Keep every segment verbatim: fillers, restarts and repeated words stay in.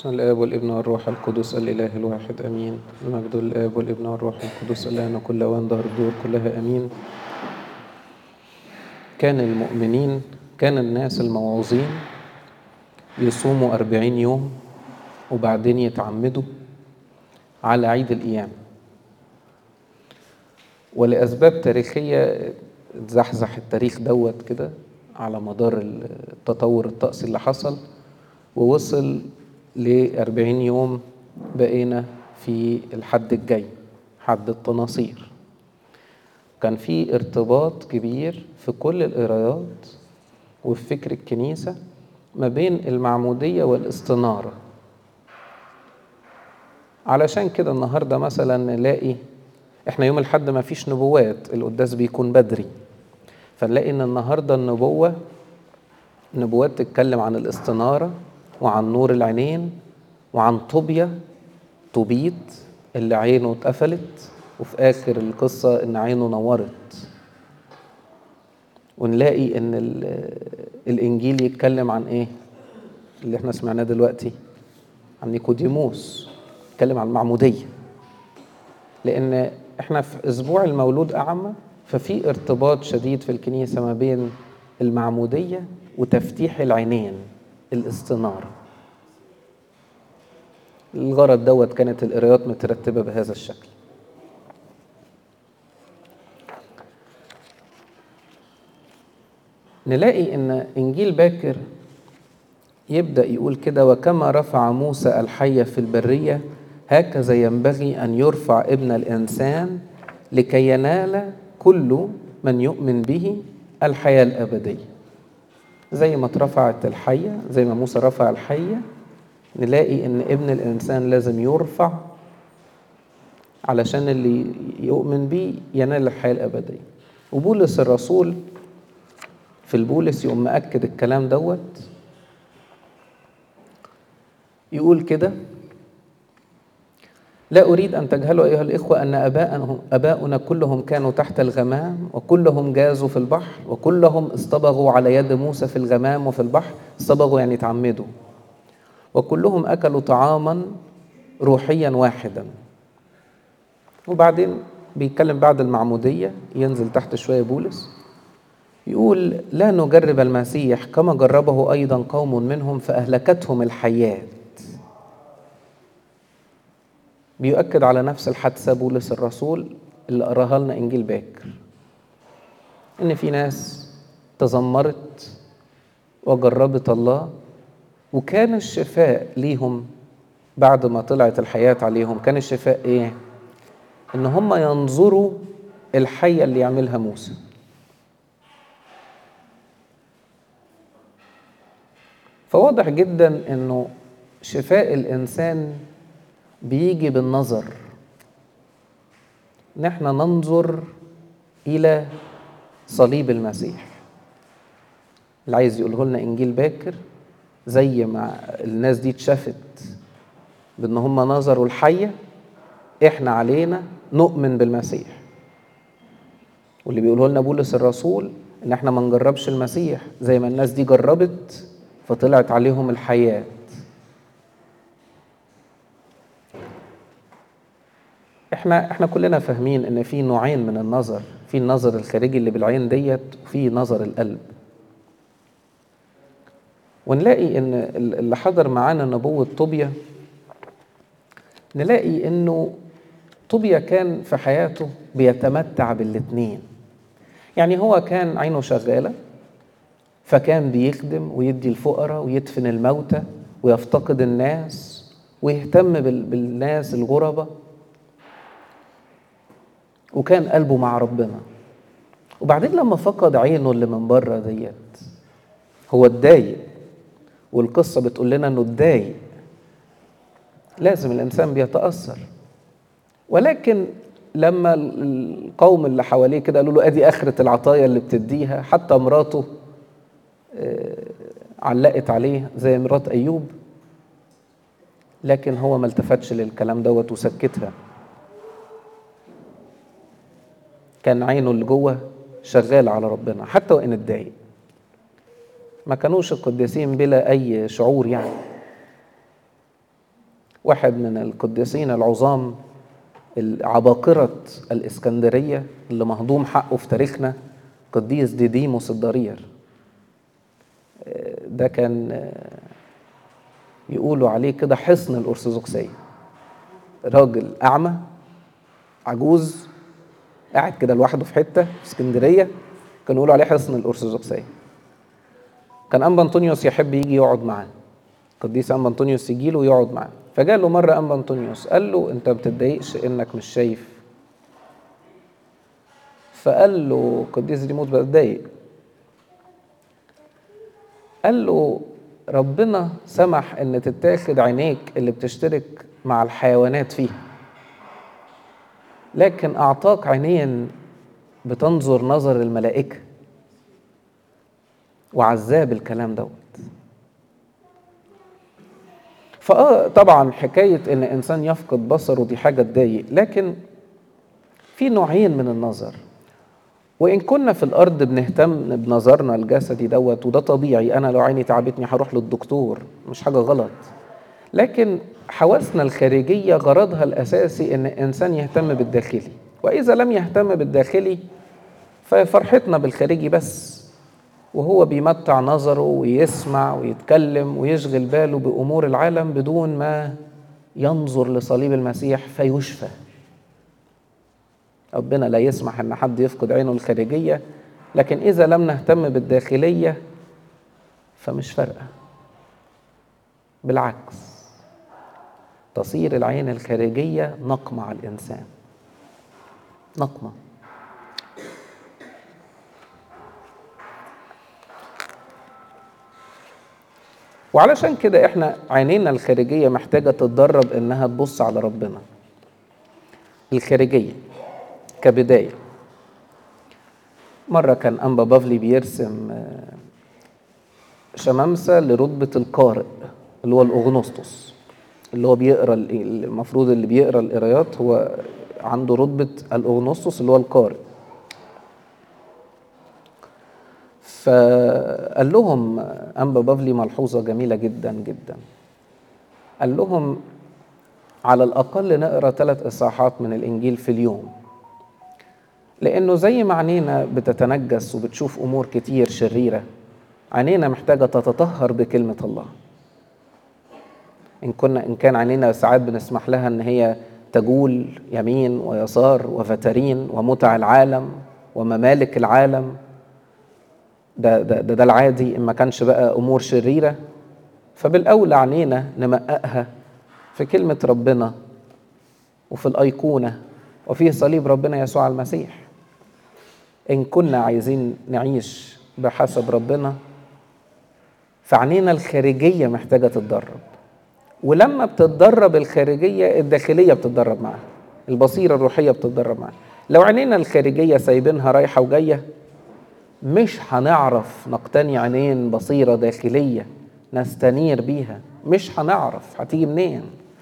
بسم الآب والابن والروح القدس الإله الواحد أمين. المجد الآب والابن والروح القدس الآن كل أوان ظهر الدور كلها أمين. كان المؤمنين كان الناس الموعوظين يصوموا أربعين يوم وبعدين يتعمدوا على عيد القيامة، ولأسباب تاريخية اتزحزح التاريخ دوت كده على مدار التطور الطقسي اللي حصل، ووصل لأربعين يوم بقينا في الحد الجاي حد التناصير. كان في ارتباط كبير في كل القرايات وفي فكر الكنيسة ما بين المعمودية والاستنارة. علشان كده النهاردة مثلا نلاقي احنا يوم الحد ما فيش نبوات، القداس بيكون بدري، فنلاقي ان النهاردة النبوة نبوات تتكلم عن الاستنارة وعن نور العينين وعن طوبيا طوبيت اللي عينه اتقفلت وفي آخر القصة إن عينه نورت. ونلاقي إن الإنجيل يتكلم عن إيه اللي إحنا سمعناه دلوقتي عن نيكوديموس، يتكلم عن المعمودية، لأن إحنا في أسبوع المولود أعمى، ففي ارتباط شديد في الكنيسة ما بين المعمودية وتفتيح العينين الاستنارة. الغرض دوت كانت القرايات مترتبة بهذا الشكل. نلاقي ان انجيل باكر يبدأ يقول كده: وكما رفع موسى الحية في البرية هكذا ينبغي ان يرفع ابن الانسان لكي ينال كل من يؤمن به الحياة الابدية. زي ما اترفعت الحية، زي ما موسى رفع الحية، نلاقي ان ابن الانسان لازم يرفع علشان اللي يؤمن به ينال الحياة الابدية. وبولس الرسول في البولس يقوم مأكد الكلام دوت، يقول كده: لا أريد أن تجهلوا أيها الإخوة أن أباءنا, أباؤنا كلهم كانوا تحت الغمام، وكلهم جازوا في البحر، وكلهم اصطبغوا على يد موسى في الغمام وفي البحر. اصطبغوا يعني تعمدوا. وكلهم أكلوا طعاما روحيا واحدا. وبعدين بيتكلم بعد المعمودية، ينزل تحت شوية بولس يقول: لا نجرب المسيح كما جربه أيضا قوم منهم فأهلكتهم الحياة. بيؤكد على نفس الحادثة بولس الرسول اللي قراها لنا إنجيل باكر، إن في ناس تذمرت وجربت الله، وكان الشفاء ليهم بعد ما طلعت الحياة عليهم. كان الشفاء إيه؟ إن هم ينظروا الحية اللي يعملها موسى. فواضح جدا إنه شفاء الإنسان بيجي بالنظر، نحن ننظر إلى صليب المسيح. اللي عايز يقوله لنا إنجيل باكر، زي ما الناس دي اتشافت بأن هم نظروا الحية، إحنا علينا نؤمن بالمسيح. واللي بيقوله لنا بولس الرسول إن إحنا ما نجربش المسيح زي ما الناس دي جربت فطلعت عليهم الحياة. احنا احنا كلنا فاهمين ان في نوعين من النظر، في النظر الخارجي اللي بالعين ديت، وفي نظر القلب. ونلاقي ان اللي حضر معانا نبوة طوبيا، نلاقي انه طوبيا كان في حياته بيتمتع بالاتنين. يعني هو كان عينه شغالة، فكان بيخدم ويدي الفقراء ويدفن الموتى ويفتقد الناس ويهتم بالناس الغرباء، وكان قلبه مع ربنا. وبعدين لما فقد عينه اللي من بره ديت هو اتضايق، والقصة بتقول لنا انه اتضايق. لازم الانسان بيتأثر. ولكن لما القوم اللي حواليه كده قالوا له ادي اخرة العطايا اللي بتديها، حتى مراته علقت عليه زي مرات ايوب، لكن هو ما التفتش للكلام دوت وسكتها. كان عينه اللي جوه شغال على ربنا حتى وإن اتضايق. ما كانوش القديسين بلا أي شعور يعني. واحد من القديسين العظام العباقرة الإسكندرية اللي مهضوم حقه في تاريخنا، قديس ديديموس الضرير. ده كان يقولوا عليه كده حصن الأرثوذكسية، راجل أعمى عجوز قاعد كده لوحده في حتة في اسكندرية، كانوا يقولوا عليه حصن الأرثوذكسية. كان أنبا أنطونيوس يحب يجي يقعد معاه، قديس أنبا أنطونيوس يجي له ويقعد معاه. فجاء له مرة أنبا أنطونيوس قال له أنت بتتضايقش إنك مش شايف؟ فقال له قديس ديموس بتضايق. قال له ربنا سمح إن تتاخد عينيك اللي بتشترك مع الحيوانات فيها، لكن أعطاك عينين بتنظر نظر الملائكة، وعذاب الكلام دوت. فآه طبعا حكاية إن إنسان يفقد بصره دي حاجة تضايق، لكن في نوعين من النظر. وإن كنا في الأرض بنهتم بنظرنا الجسدي دوت، وده طبيعي، أنا لو عيني تعبتني هروح للدكتور، مش حاجة غلط. لكن حواسنا الخارجية غرضها الأساسي إن الإنسان يهتم بالداخلي، وإذا لم يهتم بالداخلي ففرحتنا بالخارجي بس، وهو بيمتع نظره ويسمع ويتكلم ويشغل باله بأمور العالم بدون ما ينظر لصليب المسيح فيشفى. ربنا لا يسمح ان حد يفقد عينه الخارجية، لكن اذا لم نهتم بالداخلية فمش فارقة، بالعكس تصير العين الخارجية نقمة على الانسان، نقمة. وعلشان كده احنا عينينا الخارجية محتاجة تتدرب انها تبص على ربنا. الخارجية كبداية. مرة كان أنبا بافلي بيرسم شمامسة لرتبة القارئ اللي هو الأغنوستوس، اللي هو بيقرأ، المفروض اللي بيقرأ القرايات هو عنده رتبة الأغنوستوس اللي هو القارئ. فقال لهم أنبا بافلي ملحوظة جميلة جدا جدا، قال لهم على الأقل نقرأ ثلاث إصحاحات من الإنجيل في اليوم، لأنه زي ما عينينا بتتنجس وبتشوف أمور كتير شريرة، عينينا محتاجة تتطهر بكلمة الله. إن كنا إن كان عينينا ساعات بنسمح لها إن هي تجول يمين ويسار وفترين ومتع العالم وممالك العالم، ده ده ده, ده العادي، إن ما كانش بقى أمور شريرة، فبالأولى عينينا نمققها في كلمة ربنا وفي الأيقونة وفيه صليب ربنا يسوع المسيح. إن كنا عايزين نعيش بحسب ربنا فعنينا الخارجية محتاجة تتدرب، ولما بتتدرب الخارجية الداخلية بتتدرب معها، البصيرة الروحية بتتدرب معها. لو عينينا الخارجية سايبينها رايحة وجاية مش هنعرف نقتني عينين بصيرة داخلية نستنير بيها، مش هنعرف، هتيجي منين؟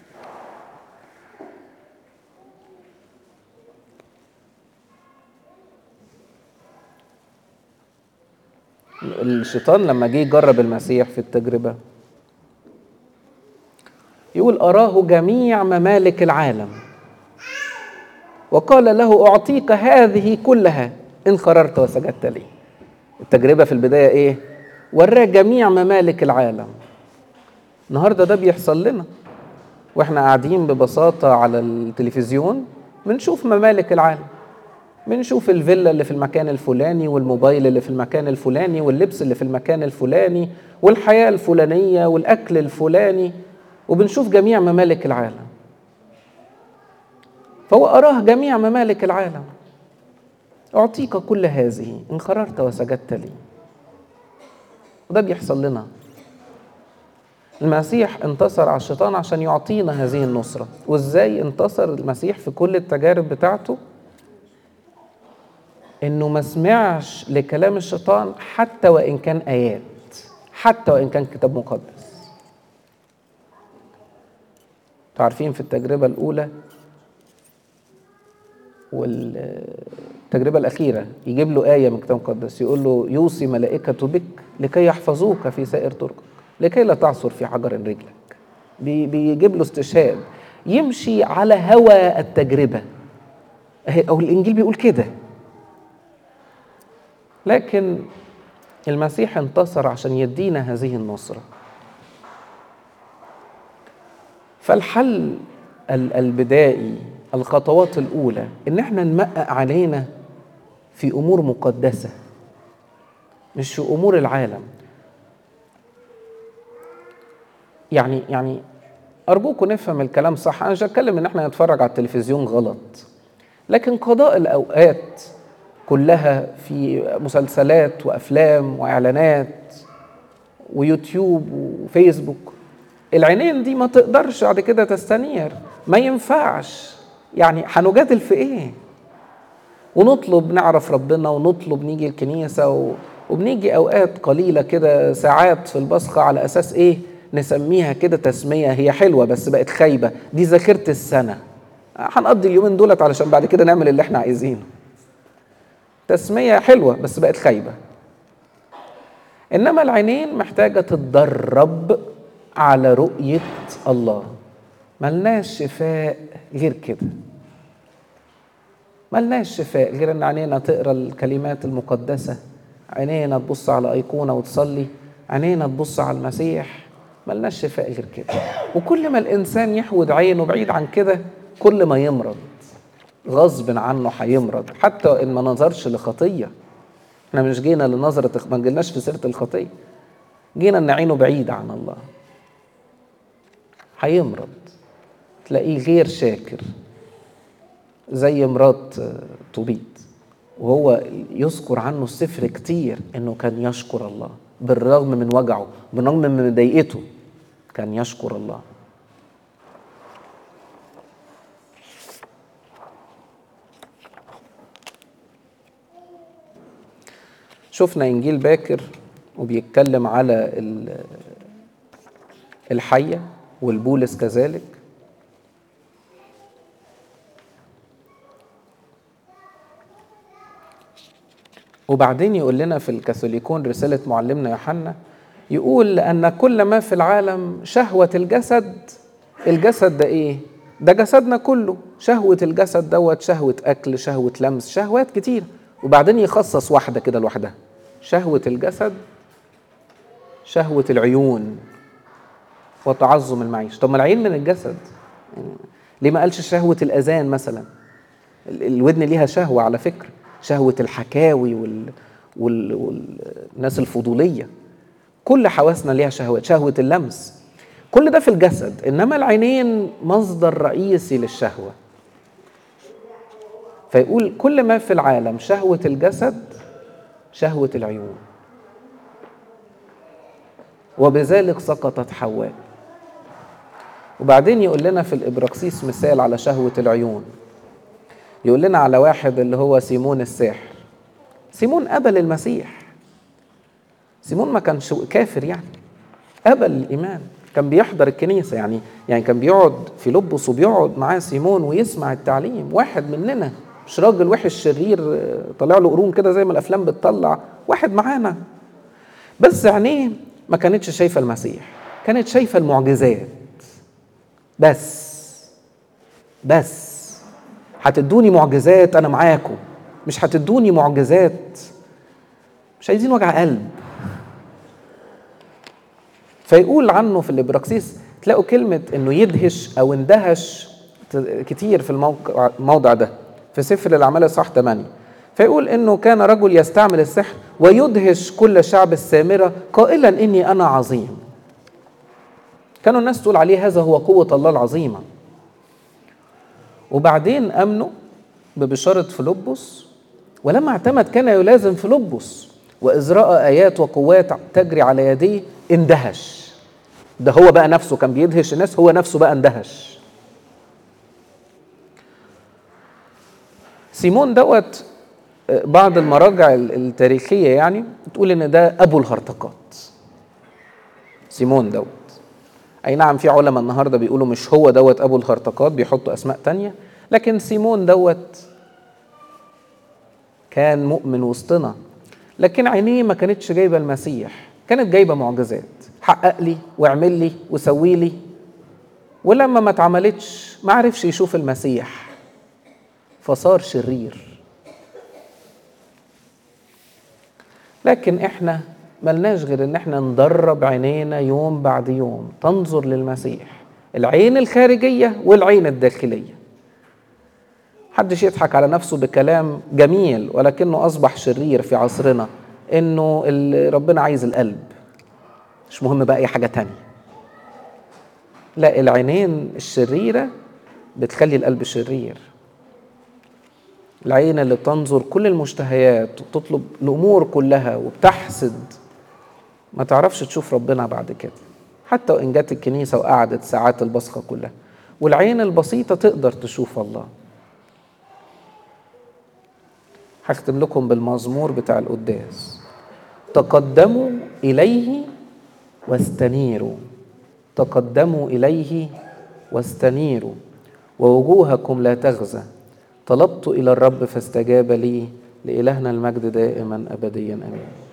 الشيطان لما جه يجرب المسيح في التجربة يقول أراه جميع ممالك العالم وقال له أعطيك هذه كلها إن قررت وسجدت لي. التجربة في البداية إيه؟ وراه جميع ممالك العالم. النهاردة ده بيحصل لنا وإحنا قاعدين ببساطة على التلفزيون، بنشوف ممالك العالم، بنشوف الفيلا اللي في المكان الفلاني والموبايل اللي في المكان الفلاني واللبس اللي في المكان الفلاني والحياة الفلانية والأكل الفلاني، وبنشوف جميع ممالك العالم. فهو أراه جميع ممالك العالم، أعطيك كل هذه إن قررت وسجدت لي. وده بيحصل لنا. المسيح انتصر على الشيطان عشان يعطينا هذه النصرة. وإزاي انتصر المسيح في كل التجارب بتاعته؟ إنه ما سمعش لكلام الشيطان حتى وإن كان آيات، حتى وإن كان كتاب مقدس. تعرفين في التجربة الأولى والتجربة الأخيرة يجيب له آية من الكتاب المقدس يقول له يوصي ملائكة بك لكي يحفظوك في سائر طرقك لكي لا تعثر في حجر رجلك. بيجيب له استشهاد، يمشي على هوى التجربة، أو الإنجيل بيقول كده. لكن المسيح انتصر عشان يدينا هذه النصرة. فالحل البدائي، الخطوات الأولى، إن احنا نمقق علينا في أمور مقدسة مش في أمور العالم. يعني يعني أرجوكم نفهم الكلام صح. أنا مش هتكلم إن احنا نتفرج على التلفزيون غلط، لكن قضاء الأوقات كلها في مسلسلات وأفلام وإعلانات ويوتيوب وفيسبوك، العينين دي ما تقدرش بعد كده تستنير، ما ينفعش. يعني هنجادل في إيه؟ ونطلب نعرف ربنا، ونطلب نيجي الكنيسة، و... وبنيجي أوقات قليلة كده، ساعات في البصخة، على أساس إيه؟ نسميها كده تسمية هي حلوة بس بقت خايبة، دي ذاكرة السنة، هنقضي اليومين دولت علشان بعد كده نعمل اللي احنا عايزينه. تسمية حلوة بس بقت خايبة. إنما العينين محتاجة تتدرب على رؤية الله. ملناش شفاء غير كده، ملناش شفاء غير ان عينينا تقرا الكلمات المقدسة، عينينا تبص على أيقونة وتصلي، عينينا تبص على المسيح. ملناش شفاء غير كده. وكل ما الإنسان يحود عينه بعيد عن كده كل ما يمرض، غصب عنه هيمرض، حتى إن ما نظرش لخطية. احنا مش جينا لنظرة، ما جيناش في سيرة الخطية، جينا ان عينه بعيدة عن الله، هيمرض، تلاقيه غير شاكر زي مرات طوبيت. وهو يذكر عنه السفر كتير انه كان يشكر الله بالرغم من وجعه، بالرغم من مضايقته، كان يشكر الله. شفنا إنجيل باكر وبيتكلم على الحية والبولس كذلك. وبعدين يقول لنا في الكاثوليكون رسالة معلمنا يوحنا، يقول لأن كل ما في العالم شهوة الجسد. الجسد ده إيه؟ ده جسدنا كله. شهوة الجسد دوت شهوة أكل، شهوة لمس، شهوات كتير. وبعدين يخصص واحدة كده لوحدها، شهوة الجسد، شهوة العيون، وتعظم المعيش. طب ما العين من الجسد، يعني ليه ما قالش شهوة الأذان مثلا؟ الودن ليها شهوة على فكرة، شهوة الحكاوي وال... وال... والناس الفضولية. كل حواسنا ليها شهوات، شهوة اللمس، كل ده في الجسد. إنما العينين مصدر رئيسي للشهوة. فيقول كل ما في العالم شهوة الجسد، شهوة العيون، وبذلك سقطت حواء. وبعدين يقول لنا في الإبراكسيس مثال على شهوة العيون. يقول لنا على واحد اللي هو سيمون الساحر. سيمون قبل المسيح، سيمون ما كانش كافر، يعني قبل الإيمان، كان بيحضر الكنيسة، يعني يعني كان بيقعد في لبس وبيقعد معاه سيمون ويسمع التعليم. واحد مننا، مش راجل وحش شرير طلع له قرون كده زي ما الأفلام بتطلع، واحد معانا. بس عينيه ما كانتش شايفة المسيح، كانت شايفة المعجزات بس. بس هتدوني معجزات أنا معاكم، مش هتدوني معجزات مش عايزين وجع قلب. فيقول عنه في الإبراكسيس، تلاقوا كلمة إنه يدهش أو اندهش كتير في الموضع ده في سفر الأعمال صح ثمانية. فيقول إنه كان رجل يستعمل السحر ويدهش كل شعب السامرة قائلا إني أنا عظيم. كانوا الناس تقول عليه هذا هو قوة الله العظيمة. وبعدين أمنوا ببشارة فيلبس، ولما اعتمد كان يلازم فيلبس، وإذ رأى آيات وقوات تجري على يديه اندهش. ده هو بقى نفسه كان بيدهش الناس، هو نفسه بقى اندهش. سيمون دوت بعض المراجع التاريخية يعني تقول إن ده أبو الهرطقات. سيمون دوت، أي نعم في علماء النهاردة بيقولوا مش هو دوت أبو الهرطقات، بيحطوا أسماء تانية، لكن سيمون دوت كان مؤمن وسطنا، لكن عينيه ما كانتش جايبة المسيح، كانت جايبة معجزات. حقق لي واعمل لي وسوي لي، ولما ما اتعملتش ما عرفش يشوف المسيح فصار شرير. لكن احنا ملناش غير ان احنا ندرب عينينا يوم بعد يوم تنظر للمسيح، العين الخارجية والعين الداخلية. محدش يضحك على نفسه بكلام جميل ولكنه أصبح شرير في عصرنا، إنه ربنا عايز القلب، مش مهم بقى أي حاجة تانية. لا، العينين الشريرة بتخلي القلب شرير. العين اللي بتنظر كل المشتهيات وتطلب الأمور كلها وبتحسد ما تعرفش تشوف ربنا بعد كده، حتى وإن جات الكنيسة وقعدت ساعات البصخة كلها. والعين البسيطة تقدر تشوف الله. هختم لكم بالمزمور بتاع القداس: تقدموا إليه واستنيروا، تقدموا إليه واستنيروا، ووجوهكم لا تغزى. طلبت إلى الرب فاستجاب لي، لإلهنا المجد دائما أبديا آمين.